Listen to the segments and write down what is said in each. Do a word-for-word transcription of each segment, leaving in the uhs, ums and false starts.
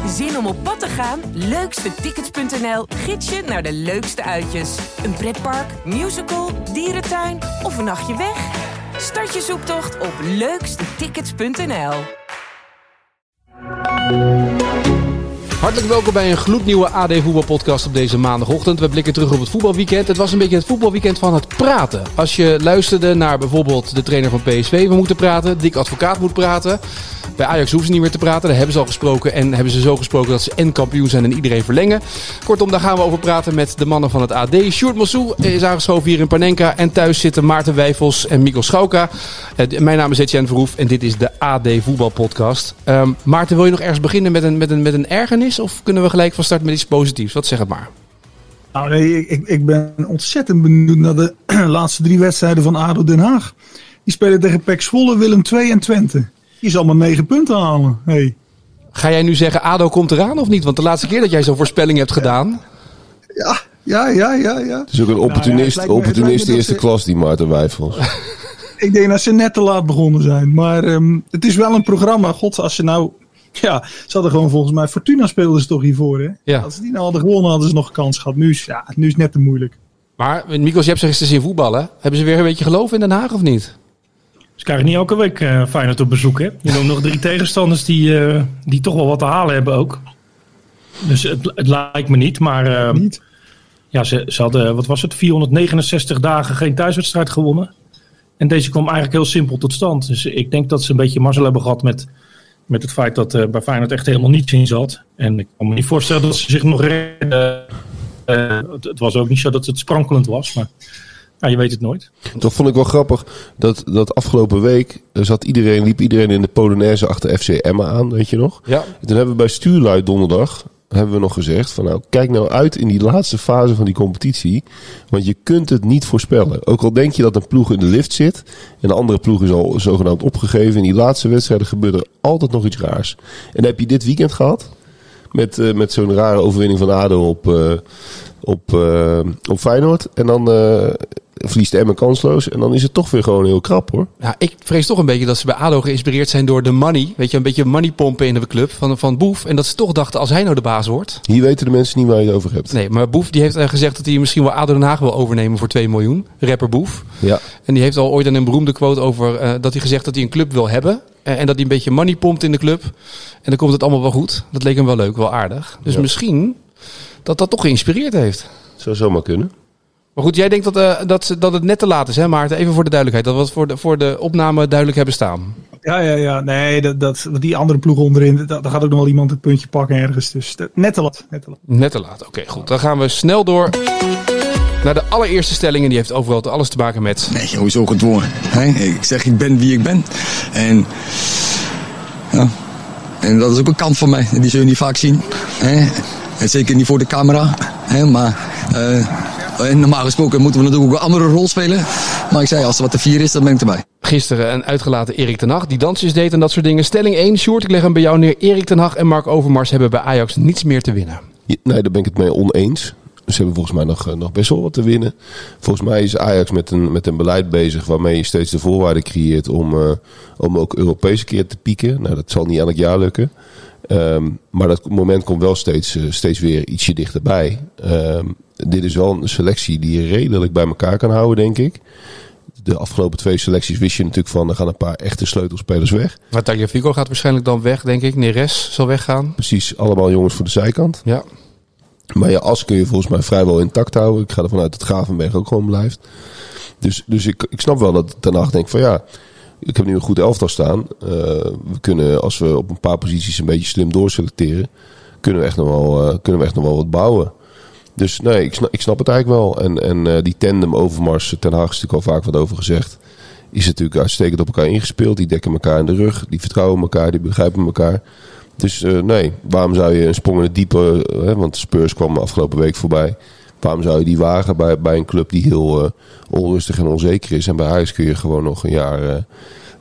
Zin om op pad te gaan? leukste tickets punt n l gids je naar de leukste uitjes. Een pretpark, musical, dierentuin of een nachtje weg? Start je zoektocht op leukste tickets punt n l. Hartelijk welkom bij een gloednieuwe A D voetbalpodcast op deze maandagochtend. We blikken terug op het voetbalweekend. Het was een beetje het voetbalweekend van het praten. Als je luisterde naar bijvoorbeeld de trainer van P S V, we moeten praten. Dick Advocaat moet praten. Bij Ajax hoeven ze niet meer te praten. Daar hebben ze al gesproken. En hebben ze zo gesproken dat ze en kampioen zijn en iedereen verlengen. Kortom, daar gaan we over praten met de mannen van het A D. Sjoerd Mossou is aangeschoven hier in Panenka. En thuis zitten Maarten Wijfels en Mikkel Schauka. Uh, mijn naam is Etienne Verhoef en dit is de A D voetbalpodcast. Um, Maarten, wil je nog ergens beginnen met een, met, een, met een ergernis? Of kunnen we gelijk van start met iets positiefs? Wat zeg het maar. Nou nee, ik, ik ben ontzettend benieuwd naar de laatste drie wedstrijden van A D O Den Haag. Die spelen tegen P E C Zwolle, Willem twee en Twente. Die zal maar negen punten halen. Hey. Ga jij nu zeggen A D O komt eraan of niet? Want de laatste keer dat jij zo'n voorspelling hebt gedaan... Ja, ja, ja, ja. ja. Het is ook een opportunist, nou ja, opportunist me, eerste ze... klas, die Maarten Wijfels. Ik denk dat ze net te laat begonnen zijn. Maar um, het is wel een programma. God, als ze nou... Ja, ze hadden gewoon volgens mij... Fortuna speelden ze toch hiervoor, hè? Ja. Als ze die nou hadden gewonnen, hadden ze nog een kans gehad. Nu is, ja, nu is het net te moeilijk. Maar, Mikkel, je hebt ze gisteren zien voetballen. Hebben ze weer een beetje geloof in Den Haag of niet? Ze krijgen niet elke week uh, Feyenoord op bezoek, hè? Je noemt nog drie tegenstanders die, uh, die toch wel wat te halen hebben ook. Dus het, het lijkt me niet, maar... Uh, niet? Ja, ze, ze hadden, wat was het, vierhonderdnegenenzestig dagen geen thuiswedstrijd gewonnen. En deze kwam eigenlijk heel simpel tot stand. Dus ik denk dat ze een beetje mazzel hebben gehad met, met het feit dat uh, bij Feyenoord echt helemaal niets in zat. En ik kan me niet voorstellen dat ze zich nog redden. Uh, het, het was ook niet zo dat het sprankelend was, maar... Ja, je weet het nooit. Toch vond ik wel grappig dat, dat afgelopen week zat iedereen, liep iedereen in de Polonaise achter F C Emmen aan, weet je nog? Ja. En toen hebben we bij Stuurlui donderdag hebben we nog gezegd van nou, kijk nou uit in die laatste fase van die competitie, want je kunt het niet voorspellen. Ook al denk je dat een ploeg in de lift zit en de andere ploeg is al zogenaamd opgegeven, in die laatste wedstrijden gebeurt er altijd nog iets raars. En dan heb je dit weekend gehad met, uh, met zo'n rare overwinning van A D O op, uh, op, uh, op Feyenoord en dan... Uh, verliest Emmen kansloos. En dan is het toch weer gewoon heel krap, hoor. Ja, ik vrees toch een beetje dat ze bij A D O geïnspireerd zijn door de money. Weet je, een beetje money pompen in de club van, van Boef. En dat ze toch dachten, als hij nou de baas wordt... Hier weten de mensen niet waar je het over hebt. Nee, maar Boef die heeft gezegd dat hij misschien wel A D O Den Haag wil overnemen voor twee miljoen. Rapper Boef. Ja. En die heeft al ooit een beroemde quote over uh, dat hij gezegd dat hij een club wil hebben. Uh, en dat hij een beetje money pompt in de club. En dan komt het allemaal wel goed. Dat leek hem wel leuk, wel aardig. Dus ja. Misschien dat dat toch geïnspireerd heeft. Zou zomaar kunnen. Maar goed, jij denkt dat, uh, dat, dat het net te laat is, hè Maarten? Even voor de duidelijkheid. Dat we het voor de, voor de opname duidelijk hebben staan. Ja, ja, ja. Nee, dat, dat, die andere ploeg onderin, daar gaat ook nog wel iemand het puntje pakken ergens. Dus net te laat. Net te laat, net te laat. Oké, okay, goed. Dan gaan we snel door naar de allereerste stelling. En die heeft overal alles te maken met... Nee, sowieso gedwongen. Hè? Ik zeg, ik ben wie ik ben. En... Ja. En dat is ook een kant van mij. Die zul je niet vaak zien. Hè? En zeker niet voor de camera. Hè? Maar... Uh, En normaal gesproken moeten we natuurlijk ook een andere rol spelen. Maar ik zei, als er wat te vier is, dan ben ik erbij. Gisteren een uitgelaten Erik ten Hag die dansjes deed en dat soort dingen. Stelling één, Sjoerd, ik leg hem bij jou neer. Erik ten Hag en Mark Overmars hebben bij Ajax niets meer te winnen. Ja, nee, daar ben ik het mee oneens. Ze hebben volgens mij nog, nog best wel wat te winnen. Volgens mij is Ajax met een, met een beleid bezig waarmee je steeds de voorwaarden creëert om, uh, om ook Europese keer te pieken. Nou, dat zal niet elk jaar lukken. Um, maar dat moment komt wel steeds, uh, steeds weer ietsje dichterbij. Um, dit is wel een selectie die je redelijk bij elkaar kan houden, denk ik. De afgelopen twee selecties wist je natuurlijk van... er gaan een paar echte sleutelspelers weg. Maar Tagliafico gaat waarschijnlijk dan weg, denk ik. Neres zal weggaan. Precies, allemaal jongens voor de zijkant. Ja. Maar je as kun je volgens mij vrijwel intact houden. Ik ga ervan uit dat Gravenberg ook gewoon blijft. Dus, dus ik, ik snap wel dat Ten Hag denkt van ja... ik heb nu een goed elftal staan. Uh, we kunnen, als we op een paar posities een beetje slim doorselecteren... kunnen we echt nog wel, uh, kunnen we echt nog wel wat bouwen. Dus nee, ik snap, ik snap het eigenlijk wel. En, en uh, die tandem Overmars, Ten Hag is natuurlijk al vaak wat over gezegd. Is natuurlijk uitstekend op elkaar ingespeeld. Die dekken elkaar in de rug. Die vertrouwen elkaar. Die begrijpen elkaar. Dus uh, nee, waarom zou je een sprong in het diepe... Uh, want Spurs kwam afgelopen week voorbij. Waarom zou je die wagen bij, bij een club die heel uh, onrustig en onzeker is? En bij Ajax kun je gewoon nog een jaar... Uh,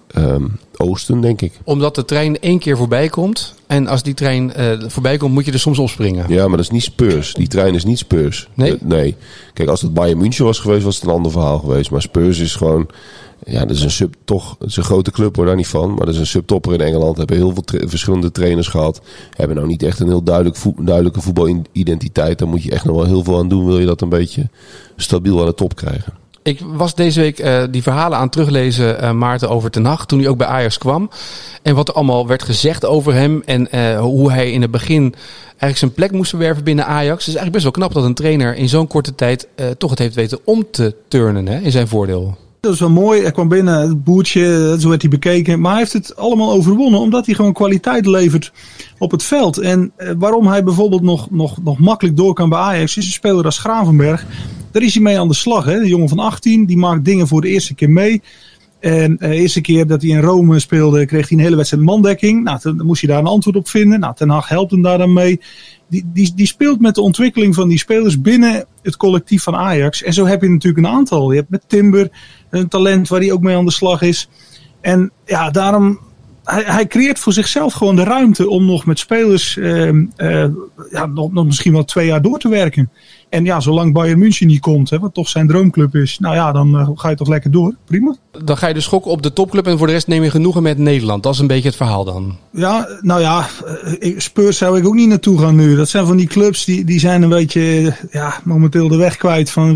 um, Oosten, denk ik. Omdat de trein één keer voorbij komt. En als die trein uh, voorbij komt, moet je er soms opspringen. Ja, maar dat is niet Spurs. Die trein is niet Spurs. Nee? Uh, nee. Kijk, als het Bayern München was geweest, was het een ander verhaal geweest. Maar Spurs is gewoon... Ja, dat is een sub, toch, het is een grote club, hoor, daar niet van. Maar dat is een subtopper in Engeland. Hebben heel veel tra- verschillende trainers gehad. Hebben nou niet echt een heel duidelijk vo- duidelijke voetbalidentiteit. Daar moet je echt nog wel heel veel aan doen. Wil je dat een beetje stabiel aan de top krijgen. Ik was deze week uh, die verhalen aan het teruglezen, uh, Maarten, over Ten Hag. Toen hij ook bij Ajax kwam. En wat er allemaal werd gezegd over hem. En uh, hoe hij in het begin eigenlijk zijn plek moest verwerven binnen Ajax. Het is eigenlijk best wel knap dat een trainer in zo'n korte tijd uh, toch het heeft weten om te turnen, hè, in zijn voordeel. Dat is wel mooi. Hij kwam binnen, het boertje, zo werd hij bekeken. Maar hij heeft het allemaal overwonnen omdat hij gewoon kwaliteit levert op het veld. En uh, waarom hij bijvoorbeeld nog, nog, nog makkelijk door kan bij Ajax is een speler als Gravenberg. Daar is hij mee aan de slag. Hè? De jongen van achttien, die maakt dingen voor de eerste keer mee. En de eerste keer dat hij in Rome speelde, kreeg hij een hele wedstrijd mandekking. Nou, dan moest hij daar een antwoord op vinden. Nou, Ten Hag helpt hem daar dan mee. Die, die, die speelt met de ontwikkeling van die spelers binnen het collectief van Ajax. En zo heb je natuurlijk een aantal. Je hebt met Timber een talent waar hij ook mee aan de slag is. En ja, daarom... Hij, hij creëert voor zichzelf gewoon de ruimte om nog met spelers uh, uh, ja, nog, nog misschien wel twee jaar door te werken. En ja, zolang Bayern München niet komt, hè, wat toch zijn droomclub is, nou ja, dan uh, ga je toch lekker door. Prima. Dan ga je dus schokken op de topclub en voor de rest neem je genoegen met Nederland. Dat is een beetje het verhaal dan. Ja, nou ja, Spurs zou ik ook niet naartoe gaan nu. Dat zijn van die clubs die, die zijn een beetje ja, momenteel de weg kwijt van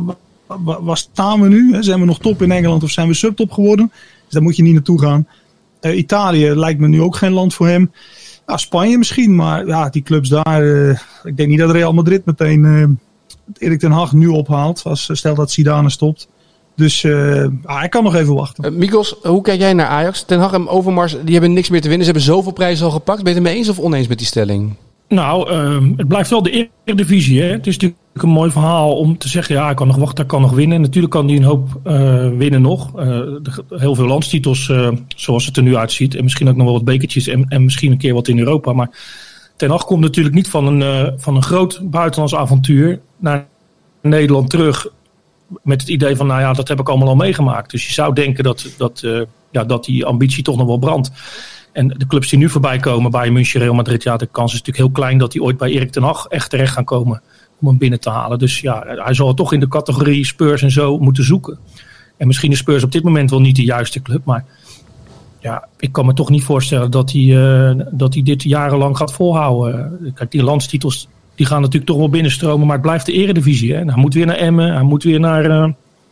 waar, waar staan we nu? Zijn we nog top in Engeland of zijn we subtop geworden? Dus daar moet je niet naartoe gaan. Uh, Italië lijkt me nu ook geen land voor hem. Ja, Spanje misschien, maar ja, die clubs daar. Uh, ik denk niet dat Real Madrid meteen uh, Erik ten Hag nu ophaalt. Als, stel dat Zidane stopt. Dus uh, ah, ik kan nog even wachten. Uh, Mikos, hoe kijk jij naar Ajax? Ten Hag en Overmars, die hebben niks meer te winnen. Ze hebben zoveel prijzen al gepakt. Ben je het mee eens of oneens met die stelling? Nou, uh, het blijft wel de Eredivisie. Hè? Het is natuurlijk een mooi verhaal om te zeggen, ja, hij kan nog wachten, hij kan nog winnen. Natuurlijk kan hij een hoop uh, winnen nog. Uh, de, heel veel landstitels, uh, zoals het er nu uitziet. En misschien ook nog wel wat bekertjes en, en misschien een keer wat in Europa. Maar Ten Hag komt natuurlijk niet van een, uh, van een groot buitenlands avontuur naar Nederland terug. Met het idee van, nou ja, dat heb ik allemaal al meegemaakt. Dus je zou denken dat, dat, uh, ja, dat die ambitie toch nog wel brandt. En de clubs die nu voorbij komen, Bayern München, Real Madrid, ja, de kans is natuurlijk heel klein dat die ooit bij Erik ten Hag echt terecht gaan komen om hem binnen te halen. Dus ja, hij zal het toch in de categorie Spurs en zo moeten zoeken. En misschien is Spurs op dit moment wel niet de juiste club, maar ja, ik kan me toch niet voorstellen dat hij, uh, dat hij dit jarenlang gaat volhouden. Kijk, die landstitels die gaan natuurlijk toch wel binnenstromen, maar het blijft de Eredivisie. Hè? Hij moet weer naar Emmen, hij moet weer naar, uh,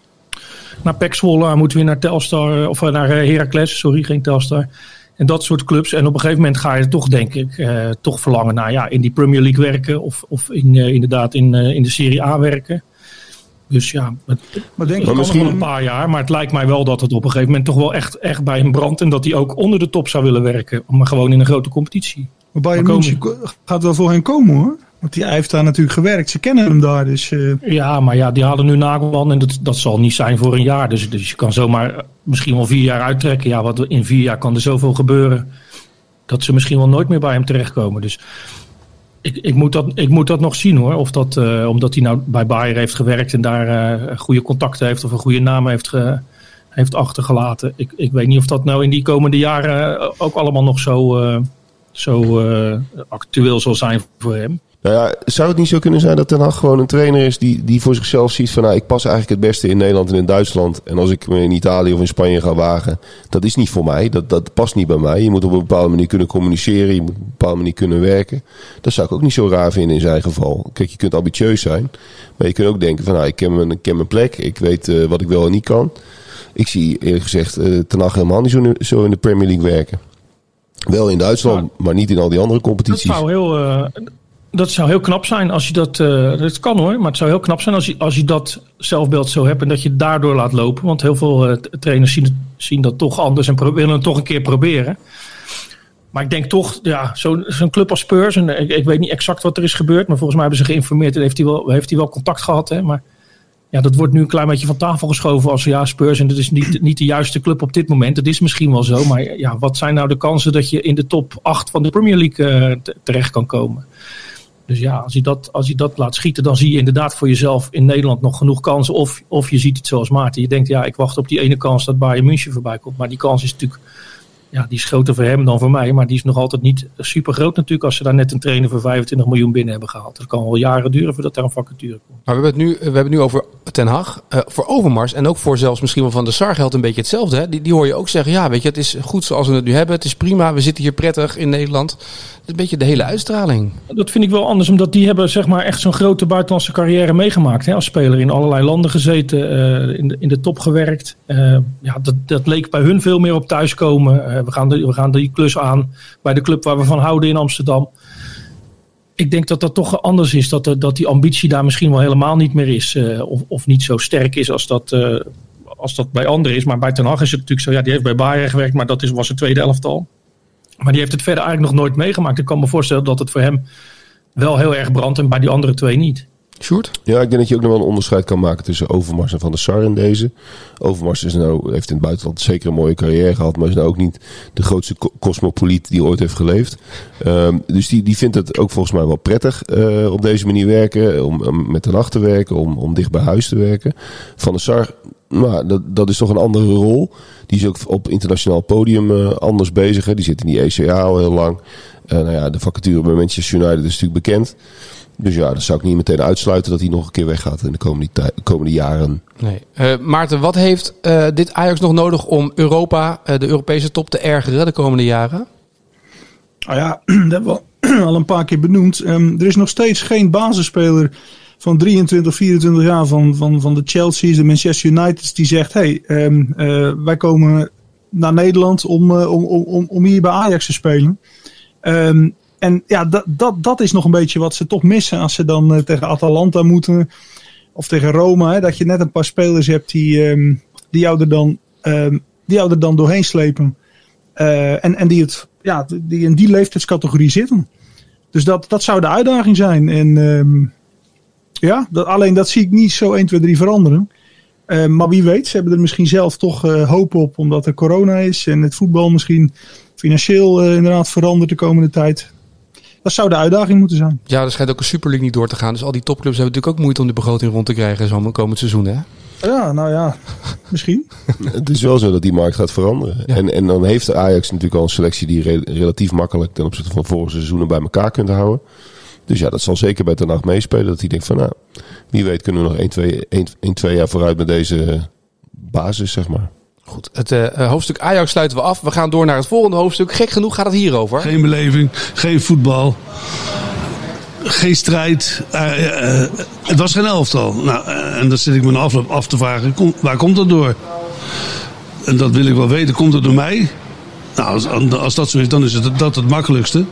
naar P E C Zwolle, hij moet weer naar Telstar, of uh, naar uh, Heracles, sorry, geen Telstar. En dat soort clubs. En op een gegeven moment ga je toch, denk ik, uh, toch verlangen naar ja, in die Premier League werken. Of, of in, uh, inderdaad in, uh, in de Serie A werken. Dus ja, het, maar denk het kan misschien nog wel een paar jaar. Maar het lijkt mij wel dat het op een gegeven moment toch wel echt, echt bij hem brandt. En dat hij ook onder de top zou willen werken. Maar gewoon in een grote competitie. Maar Bayern München gaat wel voor hen komen, hoor. Want hij heeft daar natuurlijk gewerkt. Ze kennen hem daar. Dus, uh... Ja, maar ja, die hadden nu Nagelsman. En dat, dat zal niet zijn voor een jaar. Dus, dus je kan zomaar misschien wel vier jaar uittrekken. Ja, wat in vier jaar kan er zoveel gebeuren. Dat ze misschien wel nooit meer bij hem terechtkomen. Dus ik, ik, moet, dat, ik moet dat nog zien, hoor. Of dat, uh, omdat hij nou bij Bayern heeft gewerkt. En daar uh, goede contacten heeft. Of een goede naam heeft, ge, heeft achtergelaten. Ik, ik weet niet of dat nou in die komende jaren ook allemaal nog zo, uh, zo uh, actueel zal zijn voor hem. Nou ja, zou het niet zo kunnen zijn dat Ten Hag gewoon een trainer is die, die voor zichzelf ziet van nou, ik pas eigenlijk het beste in Nederland en in Duitsland. En als ik me in Italië of in Spanje ga wagen, dat is niet voor mij. Dat, dat past niet bij mij. Je moet op een bepaalde manier kunnen communiceren. Je moet op een bepaalde manier kunnen werken. Dat zou ik ook niet zo raar vinden in zijn geval. Kijk, je kunt ambitieus zijn. Maar je kunt ook denken van nou, ik ken mijn, ik ken mijn plek. Ik weet uh, wat ik wel en niet kan. Ik zie eerlijk gezegd uh, Ten Hag helemaal niet zo, zo in de Premier League werken. Wel in Duitsland, ja, maar niet in al die andere competities. Dat zou heel... Uh... Dat zou heel knap zijn als je dat... Uh, dat kan hoor, maar het zou heel knap zijn als je, als je dat zelfbeeld zo hebt en dat je het daardoor laat lopen. Want heel veel uh, trainers zien, zien dat toch anders en pro- willen het toch een keer proberen. Maar ik denk toch, ja, zo'n, zo'n club als Spurs, en ik, ik weet niet exact wat er is gebeurd, maar volgens mij hebben ze geïnformeerd en heeft hij wel, heeft hij wel contact gehad. Hè? Maar ja, dat wordt nu een klein beetje van tafel geschoven als ja, Spurs en dat is niet, niet de juiste club op dit moment. Dat is misschien wel zo, maar ja, wat zijn nou de kansen dat je in de top acht van de Premier League uh, t- terecht kan komen? Dus ja, als hij, dat, als hij dat laat schieten, dan zie je inderdaad voor jezelf in Nederland nog genoeg kansen. Of, of je ziet het zoals Maarten. Je denkt, ja, ik wacht op die ene kans dat Bayern München voorbij komt. Maar die kans is natuurlijk, ja, die is groter voor hem dan voor mij. Maar die is nog altijd niet super groot natuurlijk als ze daar net een trainer voor vijfentwintig miljoen binnen hebben gehaald. Dat kan wel jaren duren voordat daar een vacature komt. Maar we hebben het nu, we hebben het nu over Ten Hag. Uh, voor Overmars en ook voor zelfs misschien wel Van der Sar geldt een beetje hetzelfde. Hè? Die, die hoor je ook zeggen, ja, weet je, het is goed zoals we het nu hebben. Het is prima, we zitten hier prettig in Nederland. Het is een beetje de hele uitstraling. Dat vind ik wel anders, omdat die hebben zeg maar echt zo'n grote buitenlandse carrière meegemaakt. Hè? Als speler in allerlei landen gezeten, uh, in, de, in de top gewerkt. Uh, ja, dat, dat leek bij hun veel meer op thuiskomen. Uh, we, gaan de, we gaan die klus aan bij de club waar we van houden in Amsterdam. Ik denk dat dat toch anders is. Dat, dat die ambitie daar misschien wel helemaal niet meer is. Uh, of, of niet zo sterk is als dat, uh, als dat bij anderen is. Maar bij Ten Hag is het natuurlijk zo. Ja, die heeft bij Bayern gewerkt, maar dat is, was het tweede elftal. Maar die heeft het verder eigenlijk nog nooit meegemaakt. Ik kan me voorstellen dat het voor hem wel heel erg brandt. En bij die andere twee niet. Sjoerd? Ja, ik denk dat je ook nog wel een onderscheid kan maken tussen Overmars en Van der Sar in deze. Overmars is nou, heeft in het buitenland zeker een mooie carrière gehad, maar is nou ook niet de grootste cosmopoliet die ooit heeft geleefd. Um, dus die, die vindt het ook volgens mij wel prettig uh, op deze manier werken, om, om met de nacht te werken, om, om dicht bij huis te werken. Van der Sar, nou, dat, dat is toch een andere rol. Die is ook op internationaal podium uh, anders bezig. Hè. Die zit in die E C A al heel lang. Uh, nou ja, de vacature bij Manchester United is natuurlijk bekend. Dus ja, dan zou ik niet meteen uitsluiten dat hij nog een keer weggaat in de komende, tij- komende jaren. Nee. Uh, Maarten, wat heeft uh, dit Ajax nog nodig om Europa, uh, de Europese top, te ergeren de komende jaren? Nou ja, dat hebben we al een paar keer benoemd. Um, er is nog steeds geen basisspeler van drieëntwintig, vierentwintig jaar van, van, van de Chelsea's, de Manchester United's, die zegt, hey, um, uh, wij komen naar Nederland om, uh, om, om, om hier bij Ajax te spelen. Um, En ja, dat, dat, dat is nog een beetje wat ze toch missen als ze dan uh, tegen Atalanta moeten. Of tegen Roma. Hè, dat je net een paar spelers hebt die, um, die, jou, er dan, um, die jou er dan doorheen slepen. Uh, en en die, het, ja, die in die leeftijdscategorie zitten. Dus dat, dat zou de uitdaging zijn. En um, ja, dat, alleen dat zie ik niet zo één, twee, drie veranderen. Uh, maar wie weet, ze hebben er misschien zelf toch uh, hoop op. Omdat er corona is en het voetbal misschien financieel uh, inderdaad verandert de komende tijd. Dat zou de uitdaging moeten zijn. Ja, er schijnt ook een Super League niet door te gaan. Dus al die topclubs hebben natuurlijk ook moeite om de begroting rond te krijgen zo'n komend seizoen, hè? Ja, nou ja, misschien. Het is wel zo dat die markt gaat veranderen. Ja. En, en dan heeft de Ajax natuurlijk al een selectie die re- relatief makkelijk ten opzichte van vorige seizoenen bij elkaar kunt houden. Dus ja, dat zal zeker bij Ten Hag meespelen. Dat hij denkt van, nou, wie weet kunnen we nog één, twee jaar vooruit met deze basis, zeg maar. Goed, het uh, hoofdstuk Ajax sluiten we af. We gaan door naar het volgende hoofdstuk. Gek genoeg gaat het hierover. Geen beleving, geen voetbal, geen strijd. Uh, uh, het was geen elftal. Nou, uh, en dan zit ik me af, af te vragen, kom, waar komt dat door? En dat wil ik wel weten. Komt het door mij? Nou, als, als dat zo is, dan is het dat het makkelijkste.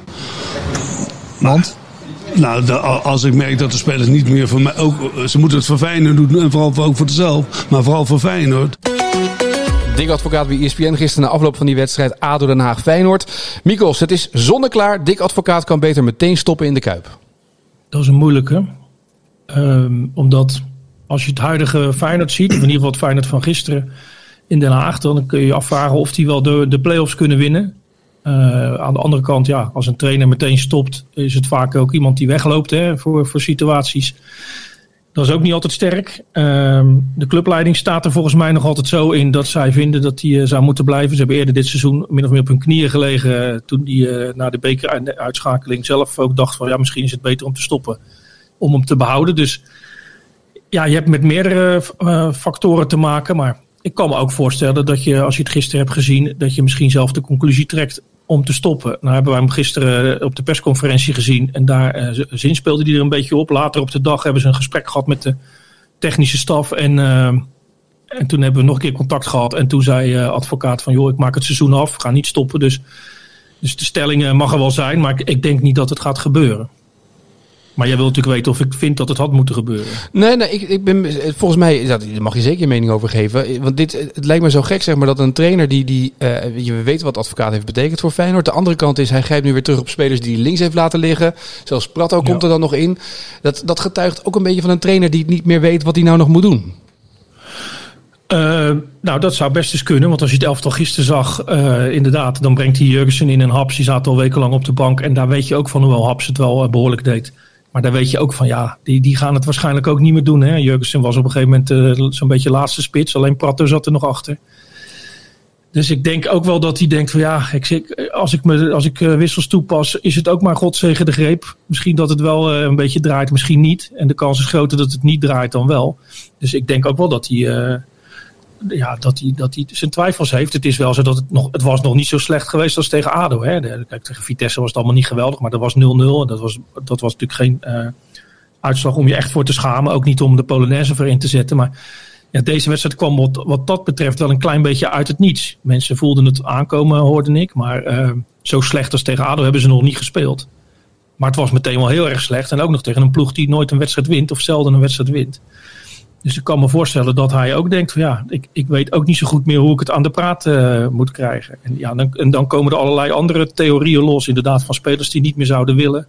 Want? Nou, de, als ik merk dat de spelers niet meer voor mij... Ook, ze moeten het voor Feyenoord doen en vooral ook voor zichzelf. Maar vooral voor Feyenoord. Dick Advocaat bij E S P N gisteren na afloop van die wedstrijd A D O Den Haag Feyenoord. Mikos, het is zonneklaar. Dick Advocaat kan beter meteen stoppen in de Kuip. Dat is een moeilijke. Um, omdat als je het huidige Feyenoord ziet, of in ieder geval het Feyenoord van gisteren in Den Haag, dan kun je je afvragen of die wel de, de play-offs kunnen winnen. Uh, aan de andere kant, ja, als een trainer meteen stopt, is het vaak ook iemand die wegloopt hè, voor, voor situaties. Dat is ook niet altijd sterk. Um, de clubleiding staat er volgens mij nog altijd zo in dat zij vinden dat hij uh, zou moeten blijven. Ze hebben eerder dit seizoen min of meer op hun knieën gelegen uh, toen hij uh, na de bekeruitschakeling zelf ook dacht van ja, misschien is het beter om te stoppen om hem te behouden. Dus ja, je hebt met meerdere uh, factoren te maken, maar ik kan me ook voorstellen dat je, als je het gisteren hebt gezien, dat je misschien zelf de conclusie trekt om te stoppen. Nou hebben wij hem gisteren op de persconferentie gezien en daar uh, zinspeelde hij er een beetje op. Later op de dag hebben ze een gesprek gehad met de technische staf en, uh, en toen hebben we nog een keer contact gehad en toen zei uh, advocaat van joh, ik maak het seizoen af, ga niet stoppen. Dus, dus de stelling uh, mag er wel zijn, maar ik, ik denk niet dat het gaat gebeuren. Maar jij wilt natuurlijk weten of ik vind dat het had moeten gebeuren. Nee, nee, ik, ik ben volgens mij, daar mag je zeker je mening over geven. Want dit, het lijkt me zo gek, zeg maar, dat een trainer die, die uh, je weet wat advocaat heeft betekend voor Feyenoord. De andere kant is, hij grijpt nu weer terug op spelers die hij links heeft laten liggen. Zelfs Pratto ja. komt er dan nog in. Dat, dat getuigt ook een beetje van een trainer die niet meer weet wat hij nou nog moet doen. Uh, nou, dat zou best eens kunnen. Want als je het elftal gisteren zag, uh, inderdaad, dan brengt hij Jurgensen in en Haps. Die zaten al wekenlang op de bank. En daar weet je ook van hoewel Haps het wel uh, behoorlijk deed. Maar daar weet je ook van, ja, die, die gaan het waarschijnlijk ook niet meer doen. Hè? Jurgensen was op een gegeven moment uh, zo'n beetje laatste spits. Alleen Prato zat er nog achter. Dus ik denk ook wel dat hij denkt van ja, ik, als ik, me, als ik uh, wissels toepas, is het ook maar God zegen de greep. Misschien dat het wel uh, een beetje draait, misschien niet. En de kans is groter dat het niet draait dan wel. Dus ik denk ook wel dat hij, uh, ja, dat hij, dat hij zijn twijfels heeft. Het is wel zo dat het nog, het was nog niet zo slecht geweest als tegen ADO. Hè? De, kijk, tegen Vitesse was het allemaal niet geweldig, maar dat was nul nul. En dat was, dat was natuurlijk geen uh, uitslag om je echt voor te schamen. Ook niet om de Polonaise voor in te zetten, maar... Ja, deze wedstrijd kwam wat, wat dat betreft wel een klein beetje uit het niets. Mensen voelden het aankomen, hoorde ik. Maar uh, zo slecht als tegen ADO hebben ze nog niet gespeeld. Maar het was meteen wel heel erg slecht. En ook nog tegen een ploeg die nooit een wedstrijd wint. Of zelden een wedstrijd wint. Dus ik kan me voorstellen dat hij ook denkt van ja, ik, ik weet ook niet zo goed meer hoe ik het aan de praat uh, moet krijgen. En, ja, dan, en dan komen er allerlei andere theorieën los. Inderdaad van spelers die niet meer zouden willen.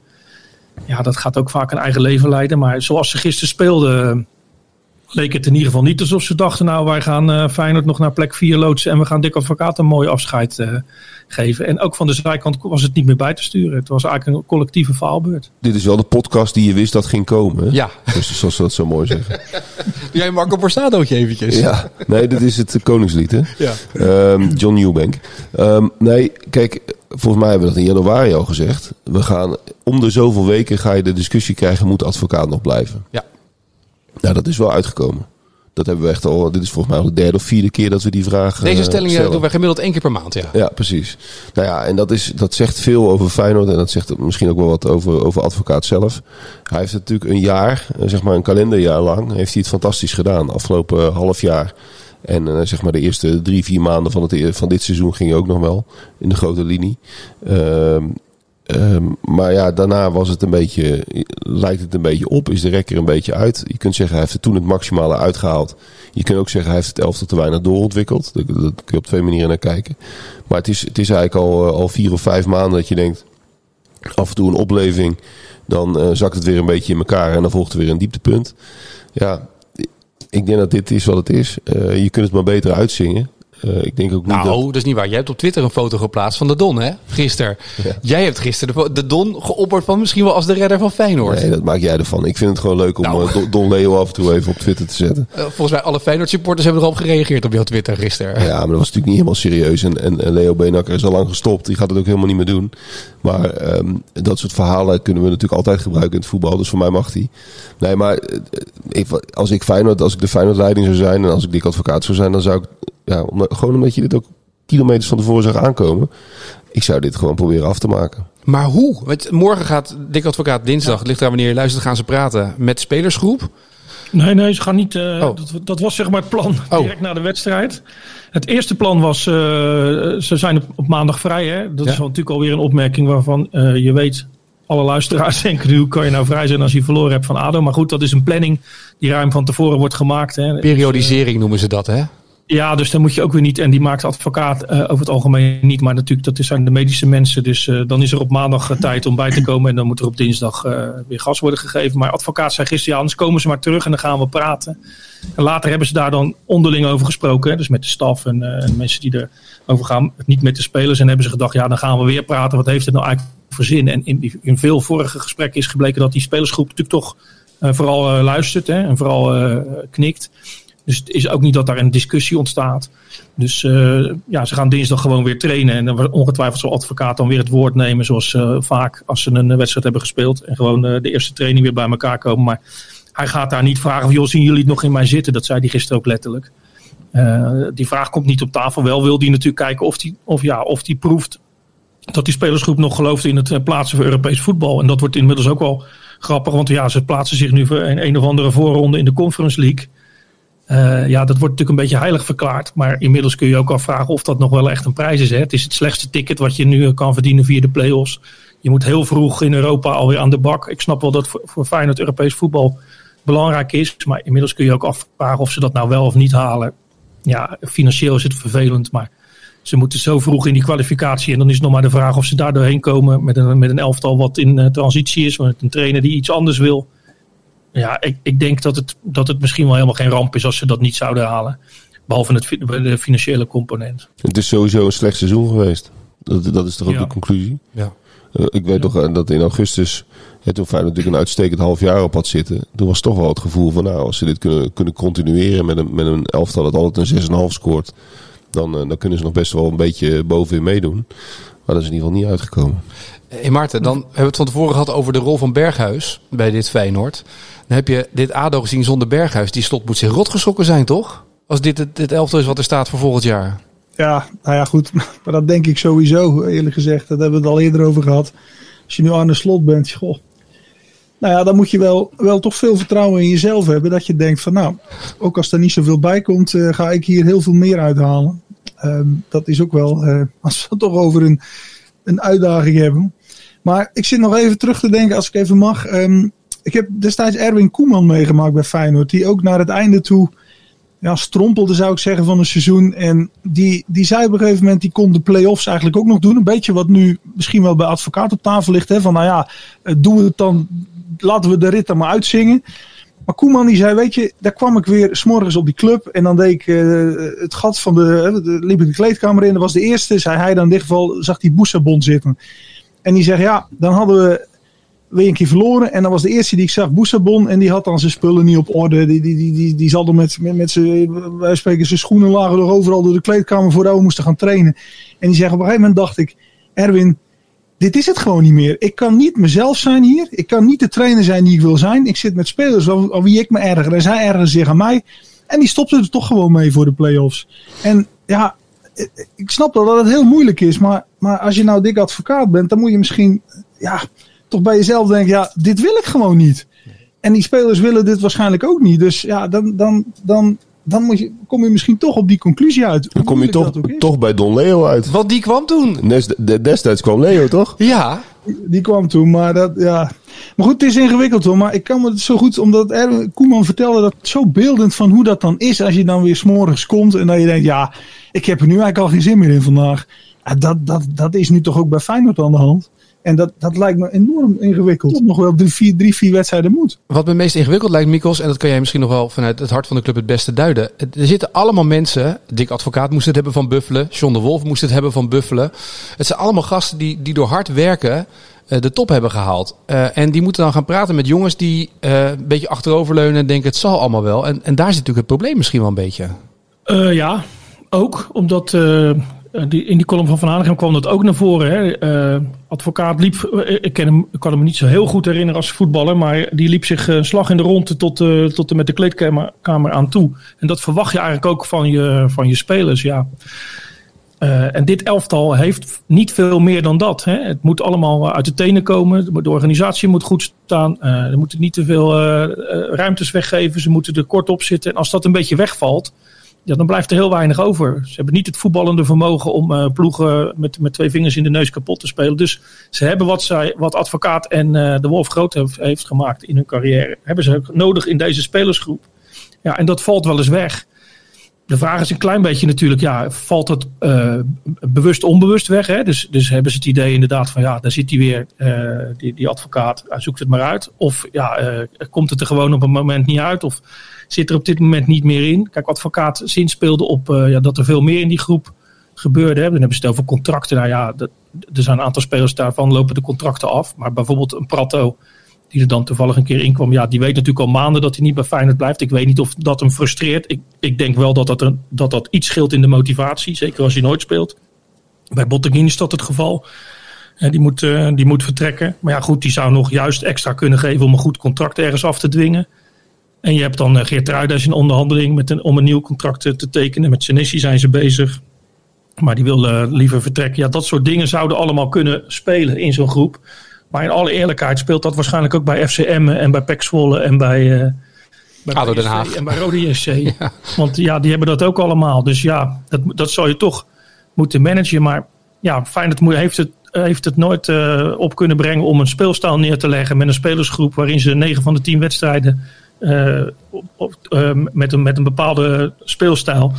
Ja, dat gaat ook vaak een eigen leven leiden. Maar zoals ze gisteren speelden... leek het in ieder geval niet alsof ze dachten... nou, wij gaan uh, Feyenoord nog naar plek vier loodsen... en we gaan Dick Advocaat een mooi afscheid uh, geven. En ook van de zijkant was het niet meer bij te sturen. Het was eigenlijk een collectieve faalbeurt. Dit is wel de podcast die je wist dat ging komen. Hè? Ja. Dus zoals ze dat zo mooi zeggen. Doe jij een Marco Borsadootje eventjes? Ja, nee, dit is het Koningslied, hè? Ja. Um, John Newbank. Um, nee, kijk, volgens mij hebben we dat in januari al gezegd. We gaan, om de zoveel weken ga je de discussie krijgen... moet de advocaat nog blijven? Ja. Nou, dat is wel uitgekomen. Dat hebben we echt al. Dit is volgens mij al de derde of vierde keer dat we die vraag Deze uh, stelling stellen. doen wij gemiddeld één keer per maand, ja. Ja, precies. Nou ja, en dat, is, dat zegt veel over Feyenoord. En dat zegt misschien ook wel wat over, over Advocaat zelf. Hij heeft natuurlijk een jaar, zeg maar een kalenderjaar lang... heeft hij het fantastisch gedaan. Afgelopen half jaar. En uh, zeg maar de eerste drie, vier maanden van, het, van dit seizoen ging ook nog wel. In de grote linie. Uh, Um, maar ja, daarna was het een beetje, lijkt het een beetje op, is de rekker een beetje uit. Je kunt zeggen, hij heeft er toen het maximale uitgehaald. Je kunt ook zeggen, hij heeft het elftal te weinig doorontwikkeld. Dat, dat kun je op twee manieren naar kijken. Maar het is, het is eigenlijk al, al vier of vijf maanden dat je denkt, af en toe een opleving, dan uh, zakt het weer een beetje in elkaar en dan volgt er weer een dieptepunt. Ja, ik denk dat dit is wat het is. Uh, je kunt het maar beter uitzingen. Uh, ik denk ook niet nou, dat... dat is niet waar. Jij hebt op Twitter een foto geplaatst van de Don, hè? Gisteren. Ja. Jij hebt gisteren de, de Don geopperd van misschien wel als de redder van Feyenoord. Nee, dat maak jij ervan. Ik vind het gewoon leuk om nou. uh, Don Leo af en toe even op Twitter te zetten. Uh, volgens mij alle Feyenoord supporters hebben erop gereageerd op jouw Twitter gisteren. Ja, maar dat was natuurlijk niet helemaal serieus. En, en, en Leo Beenhakker is al lang gestopt. Die gaat het ook helemaal niet meer doen. Maar um, dat soort verhalen kunnen we natuurlijk altijd gebruiken in het voetbal. Dus voor mij mag die. Nee, maar ik, als ik Feyenoord, als ik de Feyenoord-leiding zou zijn en als ik Dick Advocaat zou zijn, dan zou ik, ja, om, gewoon omdat je dit ook kilometers van tevoren zag aankomen, ik zou dit gewoon proberen af te maken. Maar hoe? Want morgen gaat Dick Advocaat dinsdag, ja. ligt daar wanneer je luistert, gaan ze praten met de spelersgroep. Nee, nee, ze gaan niet. Uh, oh. dat, dat was zeg maar het plan oh. direct na de wedstrijd. Het eerste plan was, uh, ze zijn op, op maandag vrij. Hè? Dat ja. is wel natuurlijk alweer een opmerking waarvan uh, je weet, alle luisteraars denken nu, hoe kan je nou vrij zijn als je verloren hebt van ADO? Maar goed, dat is een planning die ruim van tevoren wordt gemaakt. Hè? Periodisering dus, uh, noemen ze dat, hè? Ja, dus dan moet je ook weer niet, en die maakt de advocaat uh, over het algemeen niet, maar natuurlijk, dat zijn de medische mensen. Dus uh, dan is er op maandag uh, tijd om bij te komen en dan moet er op dinsdag uh, weer gas worden gegeven. Maar advocaat zei gisteren, ja, anders komen ze maar terug en dan gaan we praten. En later hebben ze daar dan onderling over gesproken, hè, dus met de staf en, uh, en mensen die erover gaan, niet met de spelers. En hebben ze gedacht, ja, dan gaan we weer praten, wat heeft het nou eigenlijk voor zin? En in, in veel vorige gesprekken is gebleken dat die spelersgroep natuurlijk toch uh, vooral uh, luistert, hè, en vooral uh, knikt. Dus het is ook niet dat daar een discussie ontstaat. Dus uh, ja, ze gaan dinsdag gewoon weer trainen. En dan ongetwijfeld zal advocaat dan weer het woord nemen. Zoals uh, vaak als ze een wedstrijd hebben gespeeld. En gewoon uh, de eerste training weer bij elkaar komen. Maar hij gaat daar niet vragen van, joh, zien jullie het nog in mij zitten? Dat zei hij gisteren ook letterlijk. Uh, die vraag komt niet op tafel. Wel wil hij natuurlijk kijken of hij of, ja, of die proeft dat die spelersgroep nog gelooft in het uh, plaatsen voor Europees voetbal. En dat wordt inmiddels ook wel grappig. Want ja, ze plaatsen zich nu voor een, een of andere voorronde in de Conference League. Uh, ja, dat wordt natuurlijk een beetje heilig verklaard. Maar inmiddels kun je ook afvragen of dat nog wel echt een prijs is. Hè? Het is het slechtste ticket wat je nu kan verdienen via de play-offs. Je moet heel vroeg in Europa alweer aan de bak. Ik snap wel dat voor, voor Feyenoord Europees voetbal belangrijk is. Maar inmiddels kun je ook afvragen of ze dat nou wel of niet halen. Ja, financieel is het vervelend. Maar ze moeten zo vroeg in die kwalificatie. En dan is het nog maar de vraag of ze daar doorheen komen. Met een, met een elftal wat in uh, transitie is. Met een trainer die iets anders wil. Ja, ik, ik denk dat het, dat het misschien wel helemaal geen ramp is als ze dat niet zouden halen. Behalve het, de financiële component. Het is sowieso een slecht seizoen geweest. Dat, dat is toch ook ja. de conclusie? Ja. Uh, ik weet nog uh, dat in augustus, ja, toen Feyenoord natuurlijk een uitstekend half jaar op had zitten. Toen was toch wel het gevoel van, nou, als ze dit kunnen, kunnen continueren met een, met een elftal dat altijd een zes komma vijf scoort, dan, uh, dan kunnen ze nog best wel een beetje bovenin meedoen. Maar dat is in ieder geval niet uitgekomen. Hey Maarten, dan hebben we het van tevoren gehad over de rol van Berghuis bij dit Feyenoord. Dan heb je dit A D O gezien zonder Berghuis. Die slot moet zich rot geschrokken zijn, toch? Als dit het, het elftal is wat er staat voor volgend jaar. Ja, nou ja, goed. Maar dat denk ik sowieso, eerlijk gezegd. Dat hebben we het al eerder over gehad. Als je nu aan de slot bent, goh. Nou ja, dan moet je wel, wel toch veel vertrouwen in jezelf hebben. Dat je denkt van, nou, ook als er niet zoveel bij komt, uh, ga ik hier heel veel meer uithalen. Um, dat is ook wel, uh, als we het toch over een, een uitdaging hebben. Maar ik zit nog even terug te denken, als ik even mag. Um, ik heb destijds Erwin Koeman meegemaakt bij Feyenoord. Die ook naar het einde toe ja, strompelde, zou ik zeggen, van een seizoen. En die, die zei op een gegeven moment, die kon de play-offs eigenlijk ook nog doen. Een beetje wat nu misschien wel bij Advocaat op tafel ligt. Hè, van nou ja, doen we het dan, laten we de rit dan maar uitzingen. Maar Koeman die zei, weet je, daar kwam ik weer 's morgens op die club. En dan deed ik uh, het gat van de, de, liep ik de kleedkamer in. Dat was de eerste, zei hij dan in dit geval, zag die Boussabon zitten. En die zegt, ja, dan hadden we weer een keer verloren. En dat was de eerste die ik zag, Boussabon. En die had dan zijn spullen niet op orde. Die, die, die, die, die zat dan met, met, met zijn, wij spreken, zijn schoenen lagen er overal door de kleedkamer voordat we moesten gaan trainen. En die zegt, op een gegeven moment dacht ik, Erwin, dit is het gewoon niet meer. Ik kan niet mezelf zijn hier. Ik kan niet de trainer zijn die ik wil zijn. Ik zit met spelers aan wie ik me erger. En zij ergeren zich aan mij. En die stopte er toch gewoon mee voor de play-offs. En ja, ik snap wel dat het heel moeilijk is. Maar, maar als je nou dik advocaat bent, dan moet je misschien ja, toch bij jezelf denken, ja, dit wil ik gewoon niet. En die spelers willen dit waarschijnlijk ook niet. Dus ja, dan, dan, dan, dan moet je, kom je misschien toch op die conclusie uit. Dan kom je toch, toch bij Don Leo uit. Want die kwam toen. Des, destijds kwam Leo, toch? Ja. Die kwam toen, maar dat, ja. Maar goed, het is ingewikkeld hoor. Maar ik kan me het zo goed, omdat Erwin Koeman vertelde dat zo beeldend van hoe dat dan is. Als je dan weer 's morgens komt en dan je denkt, ja, ik heb er nu eigenlijk al geen zin meer in vandaag. Ja, dat, dat, dat is nu toch ook bij Feyenoord aan de hand. En dat, dat lijkt me enorm ingewikkeld. Tot nog wel drie, vier, drie, vier wedstrijden moet. Wat me meest ingewikkeld lijkt, Mikkels, en dat kan jij misschien nog wel vanuit het hart van de club het beste duiden. Er zitten allemaal mensen, Dick Advocaat moest het hebben van Buffelen, John de Wolf moest het hebben van Buffelen. Het zijn allemaal gasten die, die door hard werken uh, de top hebben gehaald. Uh, en die moeten dan gaan praten met jongens die uh, een beetje achteroverleunen en denken het zal allemaal wel. En, en daar zit natuurlijk het probleem misschien wel een beetje. Uh, ja, ook omdat... Uh... Die, in die column van Van Hanegem kwam dat ook naar voren. Hè. Uh, Advocaat liep, ik, ken hem, ik kan hem niet zo heel goed herinneren als voetballer, maar die liep zich een uh, slag in de ronde tot, uh, tot en met de kleedkamer aan toe. En dat verwacht je eigenlijk ook van je, van je spelers. Ja. Uh, en dit elftal heeft niet veel meer dan dat. Hè. Het moet allemaal uit de tenen komen. De organisatie moet goed staan. Uh, er moeten niet te veel uh, uh, ruimtes weggeven. Ze moeten er kort op zitten. En als dat een beetje wegvalt, ja, dan blijft er heel weinig over. Ze hebben niet het voetballende vermogen om uh, ploegen met, met twee vingers in de neus kapot te spelen. Dus ze hebben wat, zij, wat Advocaat en uh, de Wolf groot heeft, heeft gemaakt in hun carrière. Hebben ze nodig in deze spelersgroep. Ja, en dat valt wel eens weg. De vraag is een klein beetje natuurlijk, ja, valt het uh, bewust onbewust weg? Hè? Dus, dus hebben ze het idee inderdaad van, ja, daar zit hij weer, uh, die, die advocaat, hij zoekt het maar uit. Of ja, uh, komt het er gewoon op een moment niet uit? Of zit er op dit moment niet meer in? Kijk, Advocaat zinspeelde op uh, ja, dat er veel meer in die groep gebeurde. Hè? Dan hebben ze het over contracten. Nou ja, dat, er zijn een aantal spelers daarvan lopen de contracten af. Maar bijvoorbeeld een Pratto, die er dan toevallig een keer in kwam. Ja, die weet natuurlijk al maanden dat hij niet bij Feyenoord blijft. Ik weet niet of dat hem frustreert. Ik, ik denk wel dat dat, er, dat dat iets scheelt in de motivatie. Zeker als je nooit speelt. Bij Botteguin is dat het geval. Uh, die, moet, uh, die moet vertrekken. Maar ja, goed, die zou nog juist extra kunnen geven om een goed contract ergens af te dwingen. En je hebt dan uh, Geert Ruijden in onderhandeling met een, om een nieuw contract te, te tekenen. Met Senesi zijn ze bezig. Maar die wil uh, liever vertrekken. Ja, dat soort dingen zouden allemaal kunnen spelen in zo'n groep. Maar in alle eerlijkheid speelt dat waarschijnlijk ook bij F C Emmen en bij P E C Zwolle en bij, uh, bij ADO Den Haag en bij Rode J C. Ja. Want ja, die hebben dat ook allemaal. Dus ja, dat, dat zou je toch moeten managen. Maar ja, Feyenoord heeft het, heeft het nooit uh, op kunnen brengen om een speelstijl neer te leggen met een spelersgroep waarin ze negen van de tien wedstrijden uh, op, op, uh, met, een, met een bepaalde speelstijl